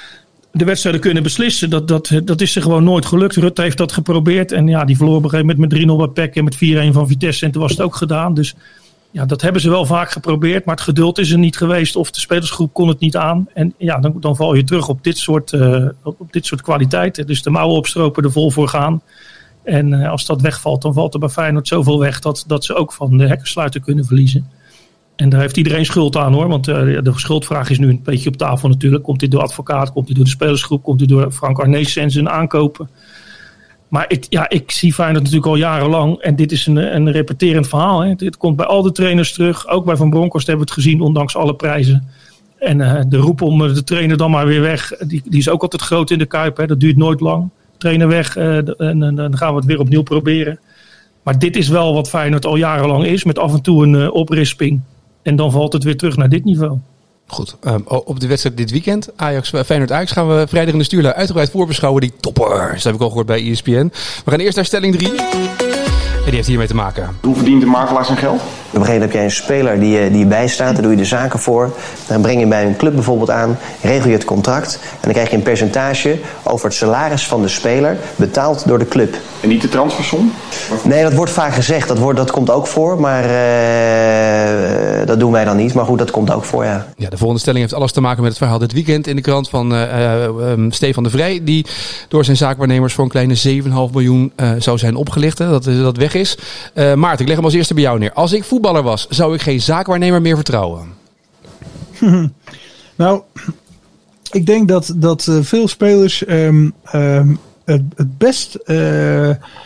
de wedstrijden kunnen beslissen. Dat, dat, dat is er gewoon nooit gelukt. Rutte heeft dat geprobeerd. En ja, die verloor op een gegeven moment met drie nul bij P E C en met vier een van Vitesse. En toen was het ook gedaan. Dus ja, dat hebben ze wel vaak geprobeerd. Maar het geduld is er niet geweest. Of de spelersgroep kon het niet aan. En ja, dan, dan val je terug op dit soort, uh, op dit soort kwaliteiten. Dus de mouwen opstropen, er vol voor gaan. En uh, als dat wegvalt, dan valt er bij Feyenoord zoveel weg dat, dat ze ook van de hekkensluiter kunnen verliezen. En daar heeft iedereen schuld aan hoor. Want uh, de schuldvraag is nu een beetje op tafel natuurlijk. Komt dit door advocaat, komt dit door de spelersgroep, komt dit door Frank Arnezen en zijn aankopen. Maar het, ja, ik zie Feyenoord natuurlijk al jarenlang. En dit is een, een repeterend verhaal. Hè. Dit komt bij al de trainers terug. Ook bij Van Bronckhorst hebben we het gezien, ondanks alle prijzen. En uh, de roep om de trainer dan maar weer weg, die, die is ook altijd groot in de Kuip. Hè. Dat duurt nooit lang. Trainer weg uh, en, en dan gaan we het weer opnieuw proberen. Maar dit is wel wat Feyenoord al jarenlang is. Met af en toe een uh, oprisping. En dan valt het weer terug naar dit niveau. Goed, um, op de wedstrijd dit weekend, Ajax, Feyenoord Ajax, gaan we vrijdag in de Stuurlui uitgebreid voorbeschouwen. Die toppers, dat heb ik al gehoord bij E S P N. We gaan eerst naar stelling drie. En die heeft hiermee te maken. Hoe verdient de makelaar zijn geld? Op een gegeven moment heb jij een speler die je, die je bijstaat. Daar doe je de zaken voor. Dan breng je bij een club bijvoorbeeld aan. Regel je het contract. En dan krijg je een percentage over het salaris van de speler. Betaald door de club. En niet de transfersom? Nee, dat wordt vaak gezegd. Dat, wordt, dat komt ook voor. Maar uh, dat doen wij dan niet. Maar goed, dat komt ook voor, ja. Ja, de volgende stelling heeft alles te maken met het verhaal dit weekend in de krant van uh, uh, um, Stefan de Vrij. Die door zijn zaakwaarnemers voor een kleine zeven komma vijf miljoen uh, zou zijn opgelicht. Hè, dat, dat weg is. Uh, Maarten, ik leg hem als eerste bij jou neer. Als ik voetballer was, zou ik geen zaakwaarnemer meer vertrouwen? Nou, ik denk dat, dat uh, veel spelers um, um, het, het best, uh,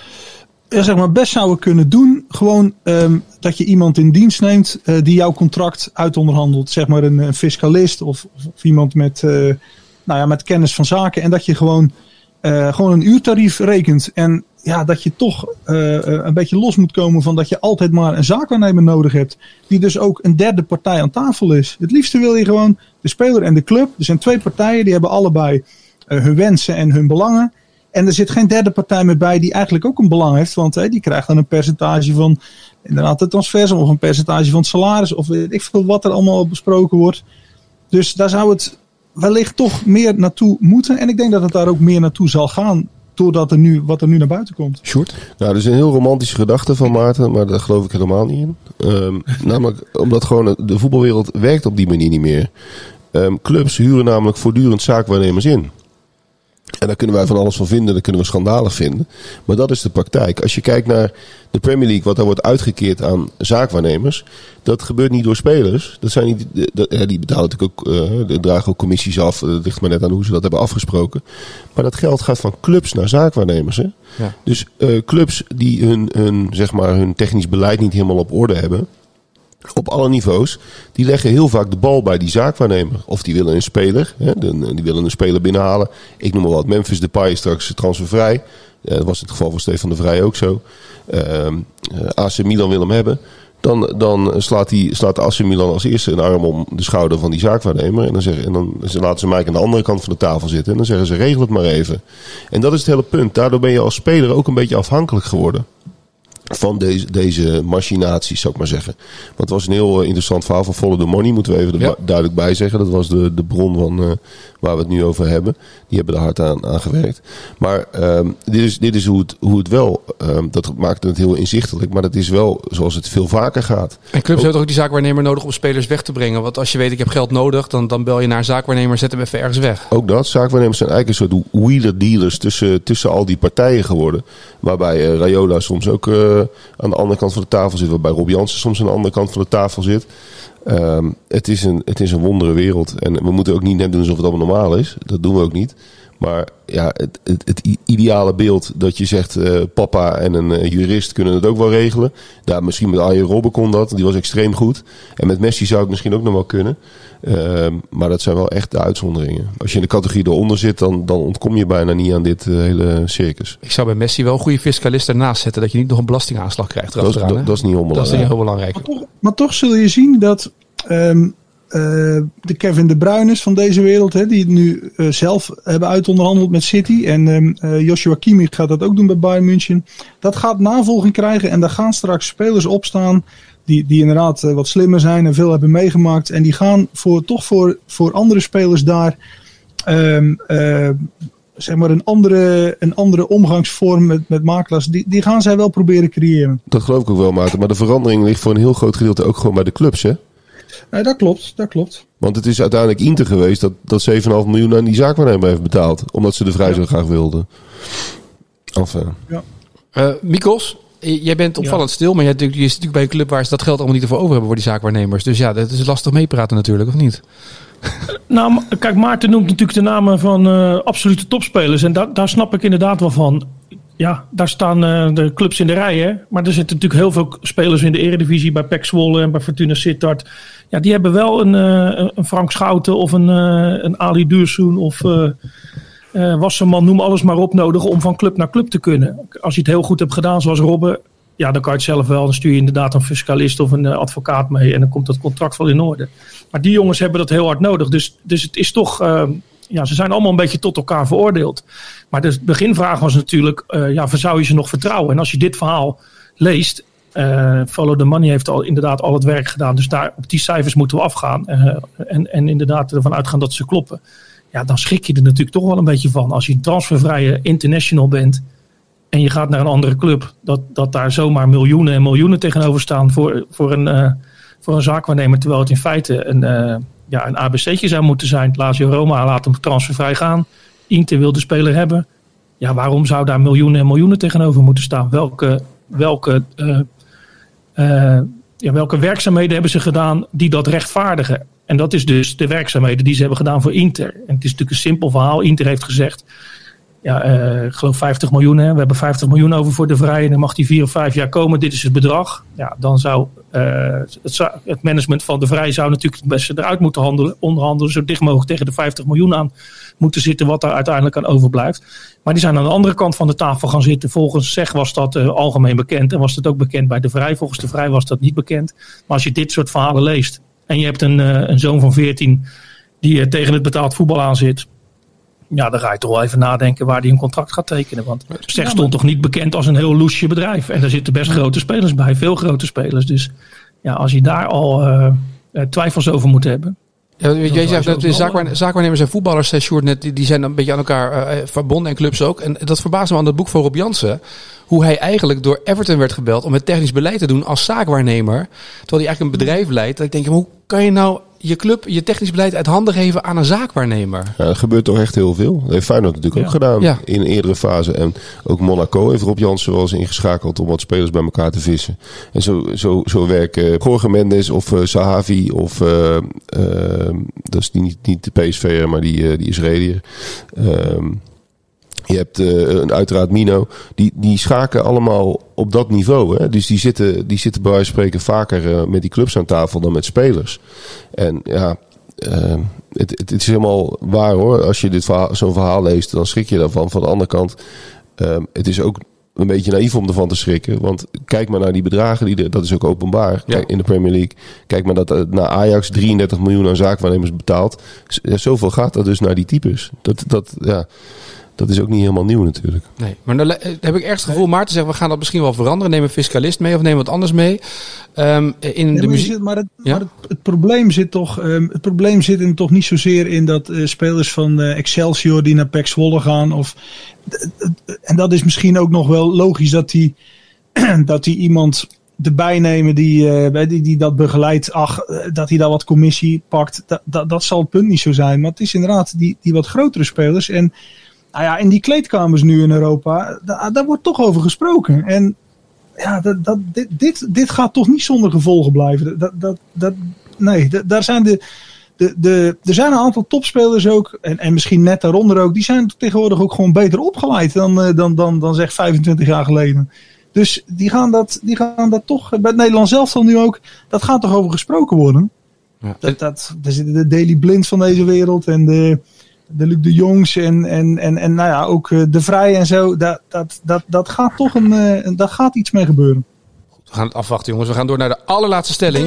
ja, zeg maar best zouden kunnen doen. Gewoon um, dat je iemand in dienst neemt uh, die jouw contract uitonderhandelt. Zeg maar een, een fiscalist of, of iemand met, uh, nou ja, met kennis van zaken. En dat je gewoon, uh, gewoon een uurtarief rekent. En ja, dat je toch uh, een beetje los moet komen van dat je altijd maar een zaakwaarnemer nodig hebt. Die dus ook een derde partij aan tafel is. Het liefste wil je gewoon de speler en de club. Er zijn twee partijen, die hebben allebei uh, hun wensen en hun belangen. En er zit geen derde partij meer bij die eigenlijk ook een belang heeft. Want hey, die krijgt dan een percentage van inderdaad de transfers of een percentage van het salaris. Of weet ik veel wat er allemaal besproken wordt. Dus daar zou het wellicht toch meer naartoe moeten. En ik denk dat het daar ook meer naartoe zal gaan. Doordat er nu, wat er nu naar buiten komt. Sjoerd? Nou, dat is een heel romantische gedachte van Maarten, maar daar geloof ik helemaal niet in. Um, namelijk omdat gewoon de voetbalwereld werkt op die manier niet meer. Um, clubs huren namelijk voortdurend zaakwaarnemers in. En daar kunnen wij van alles van vinden, dat kunnen we schandalig vinden. Maar dat is de praktijk. Als je kijkt naar de Premier League, wat daar wordt uitgekeerd aan zaakwaarnemers, dat gebeurt niet door spelers. Dat zijn niet, dat, die betalen natuurlijk ook, uh, die dragen ook commissies af. Dat ligt maar net aan hoe ze dat hebben afgesproken. Maar dat geld gaat van clubs naar zaakwaarnemers. Hè? Ja. Dus uh, clubs die hun, hun, zeg maar, hun technisch beleid niet helemaal op orde hebben, op alle niveaus, die leggen heel vaak de bal bij die zaakwaarnemer. Of die willen een speler, hè, die willen een speler binnenhalen. Ik noem maar wat, Memphis Depay is straks transfervrij. Ja, dat was het geval van Stefan de Vrij ook zo. Uh, A C Milan wil hem hebben. Dan, dan slaat, die, slaat A C Milan als eerste een arm om de schouder van die zaakwaarnemer. En dan, zeggen, en dan laten ze Mike aan de andere kant van de tafel zitten. En dan zeggen ze, regel het maar even. En dat is het hele punt. Daardoor ben je als speler ook een beetje afhankelijk geworden van deze, deze machinaties, zou ik maar zeggen. Want het was een heel uh, interessant verhaal van Follow the Money, moeten we even er ja. duidelijk bij zeggen. Dat was de, de bron van uh, waar we het nu over hebben. Die hebben er hard aan, aan gewerkt. Maar um, dit is, dit is hoe, het, hoe het wel, um, dat maakt het heel inzichtelijk, maar dat is wel zoals het veel vaker gaat. En clubs ook, hebben toch ook die zaakwaarnemer nodig om spelers weg te brengen? Want als je weet, ik heb geld nodig, dan, dan bel je naar een zaakwaarnemer, zet hem even ergens weg. Ook dat. Zaakwaarnemers zijn eigenlijk een soort wheeler dealers tussen, tussen al die partijen geworden. Waarbij uh, Raiola soms ook uh, aan de andere kant van de tafel zit. Waarbij Rob Jansen soms aan de andere kant van de tafel zit. Um, het, is een, het is een wondere wereld. En we moeten ook niet net doen alsof het allemaal normaal is. Dat doen we ook niet. Maar ja, het, het, het ideale beeld dat je zegt, uh, papa en een uh, jurist kunnen het ook wel regelen. Daar misschien met Arjen Robben kon dat. Die was extreem goed. En met Messi zou het misschien ook nog wel kunnen. Uh, maar dat zijn wel echt de uitzonderingen. Als je in de categorie eronder zit, dan, dan ontkom je bijna niet aan dit uh, hele circus. Ik zou bij Messi wel een goede fiscalist ernaast zetten, dat je niet nog een belastingaanslag krijgt. Dat is, dat, dat is niet onbelangrijk. Dat is niet heel belangrijk. Maar toch, maar toch zul je zien dat um, uh, de Kevin De Bruynes van deze wereld, hè, die het nu uh, zelf hebben uitonderhandeld met City. En um, uh, Joshua Kimmich gaat dat ook doen bij Bayern München. Dat gaat navolging krijgen en daar gaan straks spelers opstaan Die, die inderdaad uh, wat slimmer zijn en veel hebben meegemaakt. En die gaan voor, toch voor, voor andere spelers daar um, uh, zeg maar een andere, een andere omgangsvorm met, met makelaars. Die, die gaan zij wel proberen creëren. Dat geloof ik ook wel, Maarten. Maar de verandering ligt voor een heel groot gedeelte ook gewoon bij de clubs, hè? Nee, dat klopt, dat klopt. Want het is uiteindelijk Inter geweest dat, dat zeven komma vijf miljoen aan die zaakwaarnemer heeft betaald. Omdat ze de Vrij ja. zo graag wilden. Enfin. Ja. Uh, Mikos, jij bent opvallend ja. stil, maar jij, je zit natuurlijk bij een club waar ze dat geld allemaal niet ervoor over hebben voor die zaakwaarnemers. Dus ja, dat is lastig meepraten natuurlijk, of niet? Nou, kijk, Maarten noemt natuurlijk de namen van uh, absolute topspelers. En da- daar snap ik inderdaad wel van. Ja, daar staan uh, de clubs in de rij, hè. Maar er zitten natuurlijk heel veel spelers in de Eredivisie, bij P E C Zwolle en bij Fortuna Sittard. Ja, die hebben wel een, uh, een Frank Schouten of een, uh, een Ali Dursun of uh, uh, Wasserman, noem alles maar op, nodig om van club naar club te kunnen. Als je het heel goed hebt gedaan, zoals Robben, ja, dan kan je het zelf wel. Dan stuur je inderdaad een fiscalist of een uh, advocaat mee en dan komt dat contract wel in orde. Maar die jongens hebben dat heel hard nodig. Dus, dus het is toch... Uh, ja, ze zijn allemaal een beetje tot elkaar veroordeeld. Maar de beginvraag was natuurlijk... Uh, ja, zou je ze nog vertrouwen? En als je dit verhaal leest... Uh, Follow the Money heeft al inderdaad al het werk gedaan. Dus daar, op die cijfers moeten we afgaan. Uh, en, en inderdaad ervan uitgaan dat ze kloppen. Ja, dan schrik je er natuurlijk toch wel een beetje van. Als je een transfervrije international bent... en je gaat naar een andere club... dat, dat daar zomaar miljoenen en miljoenen tegenover staan... voor, voor, een, uh, voor een zaakwaarnemer... terwijl het in feite een... Uh, Ja, een A B C'tje zou moeten zijn. Lazio Roma laat hem transfervrij gaan. Inter wil de speler hebben. Ja, waarom zou daar miljoenen en miljoenen tegenover moeten staan? Welke, welke, uh, uh, ja, welke werkzaamheden hebben ze gedaan die dat rechtvaardigen? En dat is dus de werkzaamheden die ze hebben gedaan voor Inter. En het is natuurlijk een simpel verhaal. Inter heeft gezegd... Ja, uh, ik geloof vijftig miljoen. Hè. We hebben vijftig miljoen over voor de Vrij. En dan mag die vier of vijf jaar komen. Dit is het bedrag. Ja, dan zou uh, het, het management van de Vrij zou natuurlijk het beste eruit moeten handelen, onderhandelen. Zo dicht mogelijk tegen de vijftig miljoen aan moeten zitten. Wat daar uiteindelijk aan overblijft. Maar die zijn aan de andere kant van de tafel gaan zitten. Volgens zeg was dat uh, algemeen bekend. En was dat ook bekend bij de Vrij. Volgens de Vrij was dat niet bekend. Maar als je dit soort verhalen leest. En je hebt een, uh, een zoon van veertien die uh, tegen het betaald voetbal aan zit. Ja, dan ga je toch wel even nadenken waar hij een contract gaat tekenen. Want Zeg stond toch niet bekend als een heel loesje bedrijf. En daar zitten best grote spelers bij, veel grote spelers. Dus ja, als je daar al uh, twijfels over moet hebben. Ja, jij zegt dat de zaakwaar, zaakwaarnemers en voetballers, zei Sjoerd net, die, die zijn een beetje aan elkaar uh, verbonden en clubs ook. En dat verbaasde me aan dat boek van Rob Jansen. Hoe hij eigenlijk door Everton werd gebeld om het technisch beleid te doen als zaakwaarnemer. Terwijl hij eigenlijk een bedrijf leidt. Dat ik denk, hoe kan je nou je club, je technisch beleid uit handen geven aan een zaakwaarnemer? Ja, er gebeurt toch echt heel veel. Dat heeft Feyenoord natuurlijk ja. ook gedaan ja. in een eerdere fase. En ook Monaco heeft Rob Jansen wel eens ingeschakeld om wat spelers bij elkaar te vissen. En zo, zo, zo werken Jorge Mendes of uh, Sahavi of uh, uh, dat is niet, niet de P S V'er, maar die, uh, die Israëliër. Um, Je hebt uh, uiteraard Mino. Die, die schaken allemaal op dat niveau. Hè? Dus die zitten, die zitten bij wijze van spreken vaker uh, met die clubs aan tafel dan met spelers. En ja, uh, het, het, het is helemaal waar hoor. Als je dit verhaal, zo'n verhaal leest, dan schrik je daarvan. Van de andere kant, uh, het is ook een beetje naïef om ervan te schrikken. Want kijk maar naar die bedragen. Die de, dat is ook openbaar ja. Kijk, in de Premier League. Kijk maar dat uh, naar Ajax drieëndertig miljoen aan zaakwaarnemers betaalt. Z- ja, zoveel gaat dat dus naar die types. Dat, dat, ja... Dat is ook niet helemaal nieuw natuurlijk. Nee, maar dan heb ik ergens het gevoel, Maarten zegt, we gaan dat misschien wel veranderen. Neem een fiscalist mee of neem wat anders mee. Um, in nee, de muziek. Maar, maar, het, ja? maar het, het probleem zit toch, um, het probleem zit in toch niet zozeer in dat uh, spelers van uh, Excelsior die naar P E C Zwolle gaan. Of, d- d- en dat is misschien ook nog wel logisch dat die, dat die iemand erbij nemen die, uh, die, die dat begeleidt. Ach, dat hij daar wat commissie pakt. Dat, dat, dat zal het punt niet zo zijn. Maar het is inderdaad die, die wat grotere spelers. En nou ja, in die kleedkamers nu in Europa, daar, daar wordt toch over gesproken. En ja, dat, dat, dit, dit, dit gaat toch niet zonder gevolgen blijven. Dat, dat, dat, nee, dat, daar zijn de, de, de, er zijn een aantal topspelers ook, en, en misschien net daaronder ook, die zijn tegenwoordig ook gewoon beter opgeleid dan, dan, dan, dan zeg vijfentwintig jaar geleden. Dus die gaan dat, die gaan dat toch, bij het Nederlands elftal nu ook, dat gaat toch over gesproken worden. Ja. Dat, dat, daar zitten de Daley Blind van deze wereld en de... De Luc de Jongs en, en, en, en nou ja, ook De Vrij en zo. Dat, dat, dat, dat gaat toch een, uh, dat gaat iets mee gebeuren. We gaan het afwachten, jongens. We gaan door naar de allerlaatste stelling.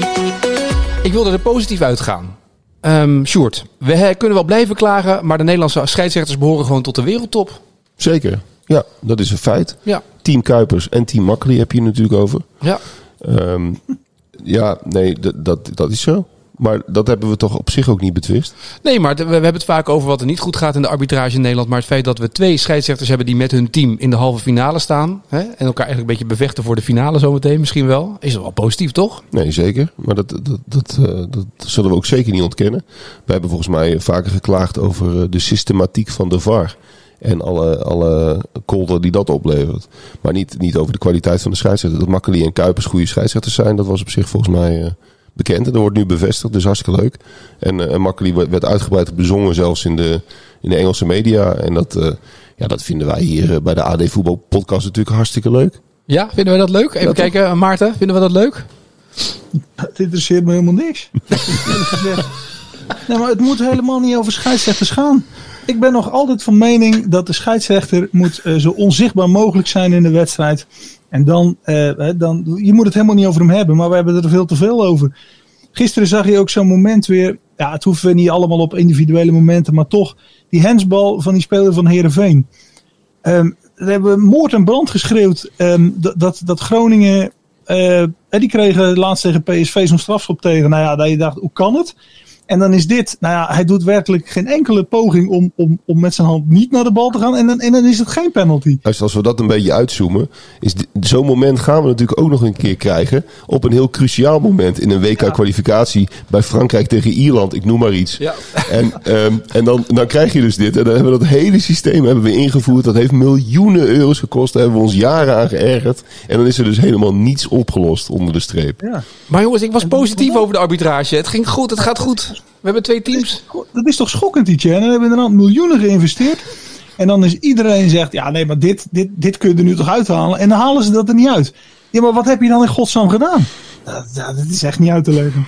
Ik wilde er positief uitgaan. Um, Sjoerd, we kunnen wel blijven klagen, maar de Nederlandse scheidsrechters behoren gewoon tot de wereldtop. Zeker. Ja, dat is een feit. Ja. Team Kuipers en Team Makkely heb je natuurlijk over. Ja. Um, ja, nee, d- dat, dat is zo. Maar dat hebben we toch op zich ook niet betwist? Nee, maar we, we hebben het vaak over wat er niet goed gaat in de arbitrage in Nederland. Maar het feit dat we twee scheidsrechters hebben die met hun team in de halve finale staan. Hè, en elkaar eigenlijk een beetje bevechten voor de finale zometeen misschien wel. Is dat wel positief, toch? Nee, zeker. Maar dat, dat, dat, uh, dat zullen we ook zeker niet ontkennen. We hebben volgens mij vaker geklaagd over de systematiek van de V A R En alle, alle kolder die dat oplevert. Maar niet, niet over de kwaliteit van de scheidsrechter. Dat Makkely en Kuipers goede scheidsrechters zijn, dat was op zich volgens mij uh, bekend. En dat wordt nu bevestigd, dus hartstikke leuk. En, uh, en Makkely werd uitgebreid bezongen zelfs in de, in de Engelse media. En dat, uh, ja, dat vinden wij hier uh, bij de A D Voetbal podcast natuurlijk hartstikke leuk. Ja, vinden we dat leuk? Even ja, kijken, uh, Maarten, vinden we dat leuk? Het interesseert me helemaal niks. Nee, maar het moet helemaal niet over scheidsrechters gaan. Ik ben nog altijd van mening dat de scheidsrechter moet uh, zo onzichtbaar mogelijk zijn in de wedstrijd. En dan, uh, dan, je moet het helemaal niet over hem hebben, maar we hebben er veel te veel over. Gisteren zag je ook zo'n moment weer, ja, het hoeven niet allemaal op individuele momenten, maar toch, die handsbal van die speler van Heerenveen. Um, we hebben moord en brand geschreeuwd um, dat, dat, dat Groningen, uh, die kregen laatst tegen P S V zo'n strafschop tegen. Nou ja, dat je dacht, hoe kan het? En dan is dit, nou ja, hij doet werkelijk geen enkele poging om, om, om met zijn hand niet naar de bal te gaan. En dan, en dan is het geen penalty. Dus als we dat een beetje uitzoomen, is zo'n moment gaan we natuurlijk ook nog een keer krijgen. Op een heel cruciaal moment in een W K-kwalificatie bij Frankrijk tegen Ierland. Ik noem maar iets. Ja. En, um, en dan, dan krijg je dus dit. En dan hebben we dat hele systeem hebben we ingevoerd. Dat heeft miljoenen euro's gekost. Daar hebben we ons jaren aan geërgerd. En dan is er dus helemaal niets opgelost onder de streep. Ja. Maar jongens, ik was positief over de arbitrage. Het ging goed, het gaat goed. We hebben twee teams. Dat is, dat is toch schokkend, Tietje? En dan hebben we er miljoenen geïnvesteerd. En dan is iedereen zegt, ja nee, maar dit, dit, dit kun je er nu toch uithalen. En dan halen ze dat er niet uit. Ja, maar wat heb je dan in godsnaam gedaan? Dat, dat is echt niet uit te leggen.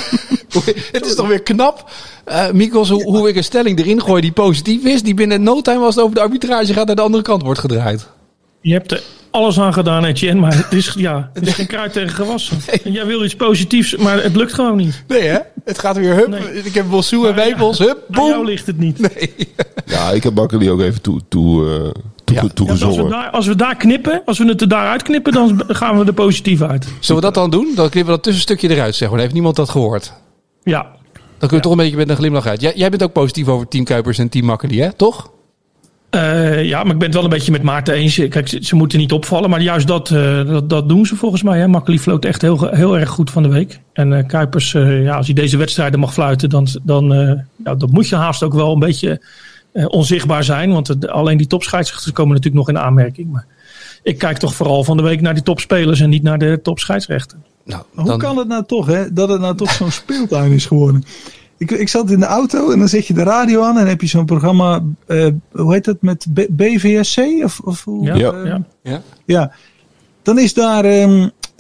Het is toch weer knap, uh, Mikos, hoe, hoe ik een stelling erin gooi die positief is. Die binnen no time, als het over de arbitrage gaat, naar de andere kant wordt gedraaid. Je hebt er alles aan gedaan, Etienne, maar het is, ja, het is geen kruid tegen gewassen. Nee. En jij wil iets positiefs, maar het lukt gewoon niet. Nee hè? Het gaat weer hup. Nee. Ik heb Bossou en Wijpels, hup, boem. Aan jou ligt het niet. Nee. Ja, ik heb Makkely ook even toe, toe, uh, toe, ja. toe ja, als, we daar, als we daar knippen, als we het er daaruit knippen, dan gaan we er positief uit. Zullen we dat dan doen? Dan knippen we dat tussenstukje eruit, zeg maar. Heeft niemand dat gehoord? Ja. Dan kun je ja. toch een beetje met een glimlach uit. Jij, jij bent ook positief over Team Kuipers en Team Makkely, hè? Toch? Uh, ja, maar ik ben het wel een beetje met Maarten eens. Kijk, ze, ze moeten niet opvallen, maar juist dat, uh, dat, dat doen ze volgens mij. Hè. Makkely floot echt heel, heel erg goed van de week. En uh, Kuipers, uh, ja, als hij deze wedstrijden mag fluiten, dan, dan, uh, ja, dan moet je haast ook wel een beetje uh, onzichtbaar zijn. Want uh, alleen die topscheidsrechters komen natuurlijk nog in aanmerking. Maar ik kijk toch vooral van de week naar die topspelers en niet naar de topscheidsrechter. Nou, dan... Hoe kan het nou toch, hè, dat het nou toch zo'n speeltuin is geworden? Ik, ik zat in de auto en dan zet je de radio aan en dan heb je zo'n programma, uh, hoe heet dat, met B- B V S C? Of, of, ja. Uh, ja. ja. ja. Dan is daar, um,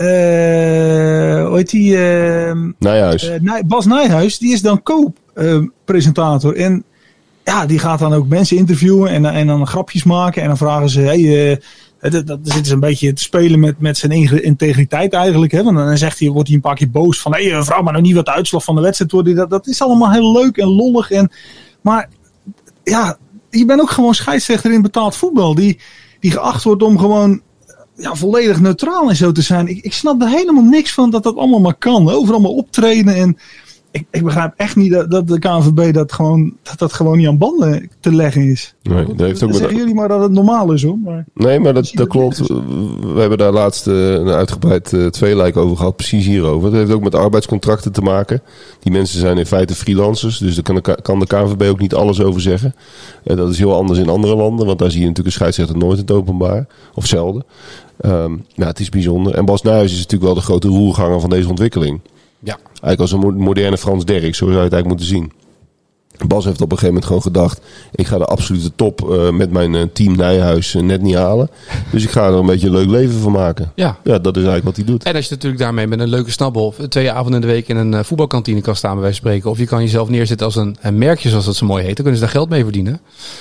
uh, hoe heet die? Uh, Nijhuis. Uh, Nij- Bas Nijhuis, die is dan co-presentator. Uh, en ja, die gaat dan ook mensen interviewen en, en dan grapjes maken. En dan vragen ze, hey, uh, dat, dat zitten ze een beetje te spelen met, met zijn integriteit eigenlijk. Hè? Want dan zegt hij, wordt hij een paar keer boos van, hé, hey, vraag maar nou niet wat de uitslag van de wedstrijd wordt. Dat, dat is allemaal heel leuk en lollig. En, maar ja, je bent ook gewoon scheidsrechter in betaald voetbal. Die, die geacht wordt om gewoon ja, volledig neutraal en zo te zijn. Ik, ik snap er helemaal niks van dat dat allemaal maar kan. Overal maar optreden en... Ik, ik begrijp echt niet dat, dat de K N V B dat gewoon, dat dat gewoon niet aan banden te leggen is. Nee, dat heeft ook zeggen met... jullie maar dat het normaal is hoor. Maar... Nee, maar dat, dat klopt. We hebben daar laatst uh, een uitgebreid uh, tweeluik over gehad. Precies hierover. Dat heeft ook met arbeidscontracten te maken. Die mensen zijn in feite freelancers. Dus daar kan de, kan de K N V B ook niet alles over zeggen. Uh, dat is heel anders in andere landen. Want daar zie je natuurlijk een scheidsrechter nooit in het openbaar. Of zelden. Um, nou, het is bijzonder. En Bas Nijhuis is natuurlijk wel de grote roerganger van deze ontwikkeling. Ja. Eigenlijk als een moderne Frans Derk, zo zou je het eigenlijk moeten zien. Bas heeft op een gegeven moment gewoon gedacht, ik ga de absolute top uh, met mijn uh, team Nijhuis uh, net niet halen. Dus ik ga er een beetje een leuk leven van maken. Ja. Ja, dat is eigenlijk wat hij doet. En als je natuurlijk daarmee met een leuke snabbel twee avonden in de week in een uh, voetbalkantine kan staan bij wijze van spreken. Of je kan jezelf neerzetten als een, een merkje, zoals dat zo mooi heet. Dan kunnen ze daar geld mee verdienen.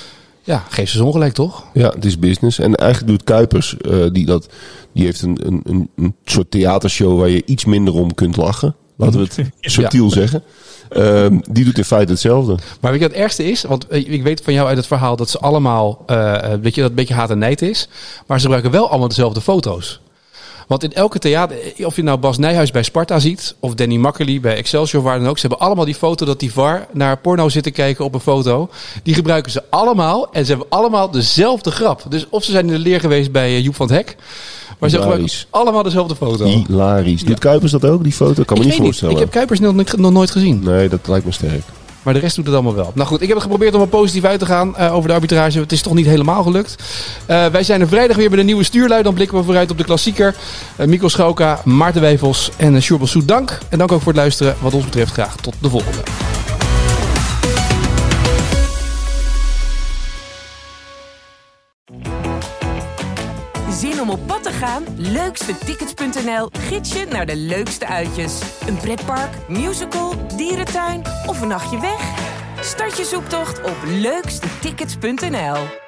Ja, geef ze ongelijk toch? Ja, het is business. En eigenlijk doet Kuipers, uh, die, dat, die heeft een, een, een, een soort theatershow waar je iets minder om kunt lachen. Laten we het subtiel ja. zeggen. Um, die doet in feite hetzelfde. Maar weet je wat het ergste is? Want ik weet van jou uit het verhaal dat ze allemaal, uh, weet je, dat een beetje haat en nijd is. Maar ze gebruiken wel allemaal dezelfde foto's. Want in elke theater, of je nou Bas Nijhuis bij Sparta ziet, of Danny Makkely bij Excelsior, waar dan ook, ze hebben allemaal die foto dat die V A R naar porno zit te kijken op een foto. Die gebruiken ze allemaal en ze hebben allemaal dezelfde grap. Dus of ze zijn in de leer geweest bij Joep van het Hek, maar ze gebruiken allemaal dezelfde foto. Hilarisch. Doet ja. Kuipers dat ook, die foto? Kan me ik niet voorstellen. Niet. Ik heb Kuipers nog, nog nooit gezien. Nee, dat lijkt me sterk. Maar de rest doet het allemaal wel. Nou goed, ik heb het geprobeerd om er positief uit te gaan uh, over de arbitrage. Het is toch niet helemaal gelukt. Uh, wij zijn er vrijdag weer met een nieuwe stuurlui. Dan blikken we vooruit op de klassieker. Uh, Mikko Schauka, Maarten Wijfels en uh, Sjoerd Soet, dank. En dank ook voor het luisteren. Wat ons betreft graag tot de volgende. Zin om op pad te gaan? leukste tickets punt n l gids je naar de leukste uitjes. Een pretpark, musical, dierentuin of een nachtje weg? Start je zoektocht op leukste tickets punt n l.